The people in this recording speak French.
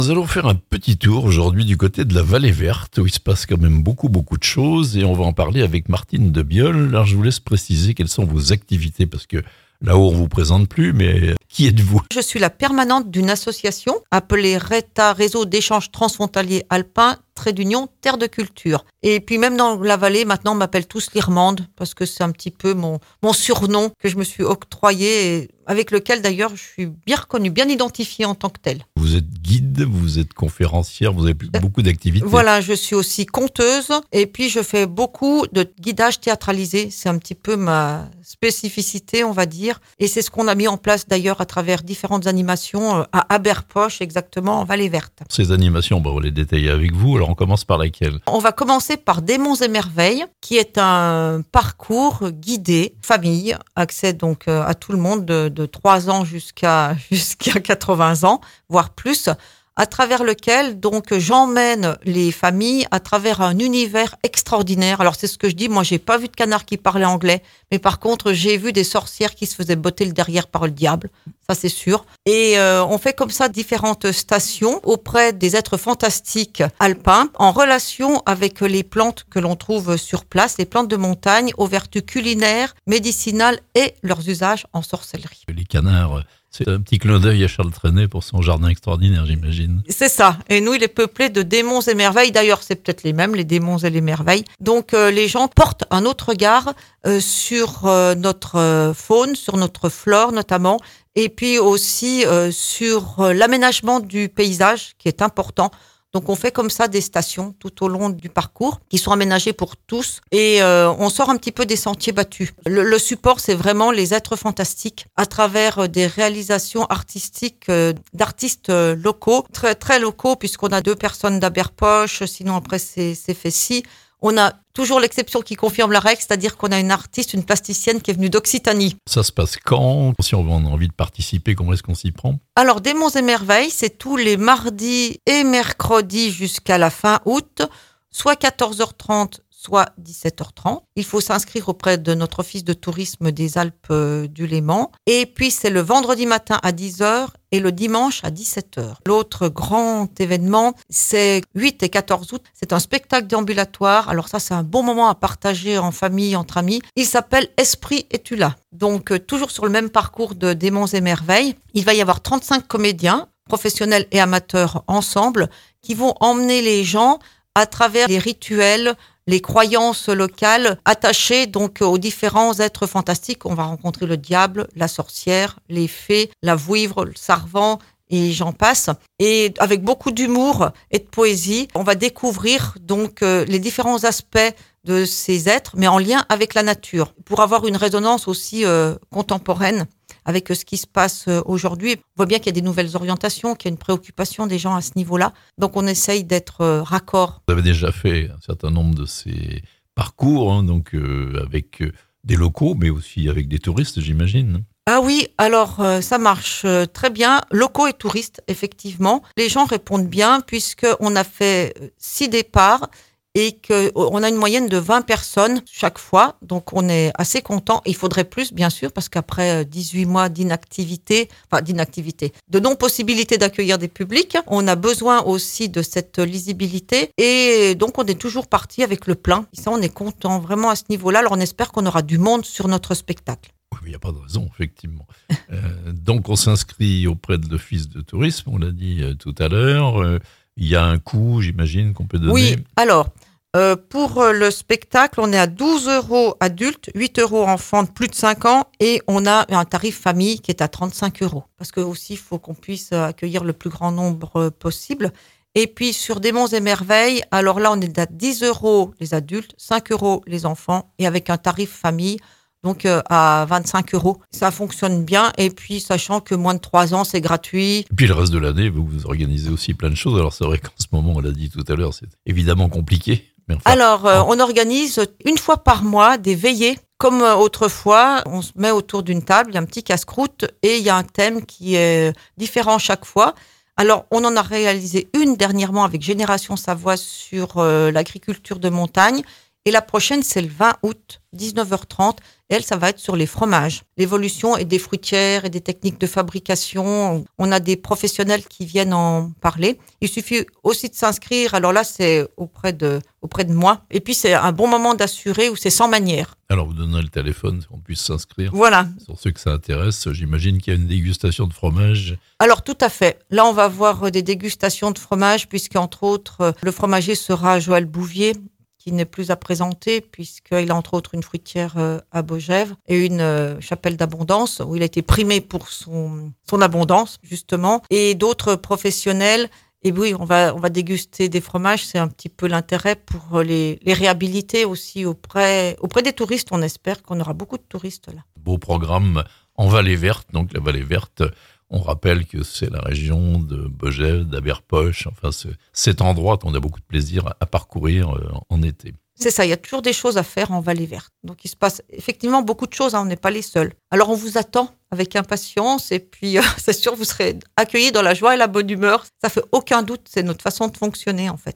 Nous allons faire un petit tour aujourd'hui du côté de la Vallée Verte où il se passe quand même beaucoup de choses et on va en parler avec Martine Debiol. Alors je vous laisse préciser quelles sont vos activités parce que là-haut on vous présente plus, mais qui êtes-vous ? Je suis la permanente d'une association appelée RETA, Réseau d'échanges transfrontaliers alpins, trait d'union, terre de culture. Et puis même dans la vallée, maintenant on m'appelle tous l'Irmande parce que c'est un petit peu mon surnom que je me suis octroyé et avec lequel d'ailleurs je suis bien reconnue, bien identifiée en tant que telle. Vous êtes guide, vous êtes conférencière, vous avez beaucoup d'activités. Voilà, je suis aussi conteuse et puis je fais beaucoup de guidage théâtralisé. C'est un petit peu ma spécificité, on va dire. Et c'est ce qu'on a mis en place d'ailleurs à travers différentes animations à Aberpoche, exactement, en Vallée Verte. Ces animations, on va les détailler avec vous. Alors on commence par laquelle ? On va commencer par Démons et Merveilles, qui est un parcours guidé, famille, accès donc à tout le monde de 3 ans jusqu'à 80 ans, voire plus, à travers lequel donc j'emmène les familles à travers un univers extraordinaire. Alors c'est ce que je dis, moi j'ai pas vu de canard qui parlait anglais, mais par contre j'ai vu des sorcières qui se faisaient botter le derrière par le diable, ça c'est sûr. Et on fait comme ça différentes stations auprès des êtres fantastiques alpins en relation avec les plantes que l'on trouve sur place, les plantes de montagne aux vertus culinaires, médicinales et leurs usages en sorcellerie. Les canards, c'est un petit clin d'œil à Charles Trenet pour son jardin extraordinaire, j'imagine. C'est ça. Et nous, il est peuplé de démons et merveilles. D'ailleurs, c'est peut-être les mêmes, les démons et les merveilles. Donc, les gens portent un autre regard sur notre faune, sur notre flore notamment, et puis aussi sur l'aménagement du paysage qui est important. Donc on fait comme ça des stations tout au long du parcours qui sont aménagées pour tous et on sort un petit peu des sentiers battus. Le support, c'est vraiment les êtres fantastiques à travers des réalisations artistiques d'artistes locaux, très très locaux puisqu'on a 2 personnes d'Aberpoche, sinon après c'est Fessy. On a toujours l'exception qui confirme la règle, c'est-à-dire qu'on a une artiste, une plasticienne qui est venue d'Occitanie. Ça se passe quand ? Si on a envie de participer, comment est-ce qu'on s'y prend ? Alors, Démons et Merveilles, c'est tous les mardis et mercredis jusqu'à la fin août, soit 14h30, soit 17h30. Il faut s'inscrire auprès de notre office de tourisme des Alpes du Léman. Et puis, c'est le vendredi matin à 10h et le dimanche à 17h. L'autre grand événement, c'est 8 et 14 août. C'est un spectacle déambulatoire. Alors ça, c'est un bon moment à partager en famille, entre amis. Il s'appelle Esprit es-tu là ? Donc, toujours sur le même parcours de Démons et Merveilles. Il va y avoir 35 comédiens, professionnels et amateurs ensemble, qui vont emmener les gens à travers les rituels, les croyances locales attachées donc aux différents êtres fantastiques. On va rencontrer le diable, la sorcière, les fées, la vouivre, le sarvan et j'en passe. Et avec beaucoup d'humour et de poésie, on va découvrir donc les différents aspects de ces êtres, mais en lien avec la nature, pour avoir une résonance aussi contemporaine avec ce qui se passe aujourd'hui. On voit bien qu'il y a des nouvelles orientations, qu'il y a une préoccupation des gens à ce niveau-là. Donc on essaye d'être raccord. Vous avez déjà fait un certain nombre de ces parcours, donc avec des locaux, mais aussi avec des touristes, j'imagine. Ah oui, alors ça marche très bien. Locaux et touristes, effectivement. Les gens répondent bien puisqu'on a fait 6 départs et qu'on a une moyenne de 20 personnes chaque fois. Donc, on est assez content. Il faudrait plus, bien sûr, parce qu'après 18 mois d'inactivité, de non-possibilité d'accueillir des publics, on a besoin aussi de cette lisibilité. Et donc, on est toujours parti avec le plein. Et ça, on est content vraiment à ce niveau-là. Alors, on espère qu'on aura du monde sur notre spectacle. Oui, il n'y a pas de raison, effectivement. Donc, on s'inscrit auprès de l'office de tourisme, on l'a dit tout à l'heure. Il y a un coût, j'imagine, qu'on peut donner. Oui, alors, pour le spectacle, on est à 12 € adultes, 8 € enfants de plus de 5 ans et on a un tarif famille qui est à 35 €. Parce que aussi, il faut qu'on puisse accueillir le plus grand nombre possible. Et puis, sur Démons et Merveilles, alors là, on est à 10 € les adultes, 5 € les enfants et avec un tarif famille, donc à 25 €. Ça fonctionne bien et puis sachant que moins de 3 ans, c'est gratuit. Et puis le reste de l'année, vous organisez aussi plein de choses. Alors c'est vrai qu'en ce moment, on l'a dit tout à l'heure, c'est évidemment compliqué. Mais enfin, alors, on organise une fois par mois des veillées. Comme autrefois, on se met autour d'une table, il y a un petit casse-croûte et il y a un thème qui est différent chaque fois. Alors, on en a réalisé une dernièrement avec Génération Savoie sur l'agriculture de montagne. Et la prochaine, c'est le 20 août, 19h30. Elle, ça va être sur les fromages. L'évolution et des fruitières et des techniques de fabrication. On a des professionnels qui viennent en parler. Il suffit aussi de s'inscrire. Alors là, c'est auprès de moi. Et puis, c'est un bon moment d'assurer où c'est sans manière. Alors, vous donnez le téléphone pour qu'on puisse s'inscrire. Voilà. Sur ceux que ça intéresse, j'imagine qu'il y a une dégustation de fromage. Alors, tout à fait. Là, on va voir des dégustations de fromage, puisqu'entre autres, le fromager sera Joël Bouvier, qui n'est plus à présenter, puisqu'il a entre autres une fruitière à Baugèvres et une chapelle d'abondance, où il a été primé pour son abondance, justement, et d'autres professionnels. Et oui, on va déguster des fromages, c'est un petit peu l'intérêt pour les réhabiliter aussi auprès des touristes. On espère qu'on aura beaucoup de touristes là. Beau programme en Vallée Verte. Donc la Vallée Verte, on rappelle que c'est la région de Baugèvres, d'Aberpoche, enfin cet endroit qu'on a beaucoup de plaisir à parcourir en été. C'est ça, il y a toujours des choses à faire en Vallée Verte. Donc il se passe effectivement beaucoup de choses, on n'est pas les seuls. Alors on vous attend avec impatience et puis c'est sûr vous serez accueillis dans la joie et la bonne humeur. Ça fait aucun doute, c'est notre façon de fonctionner en fait.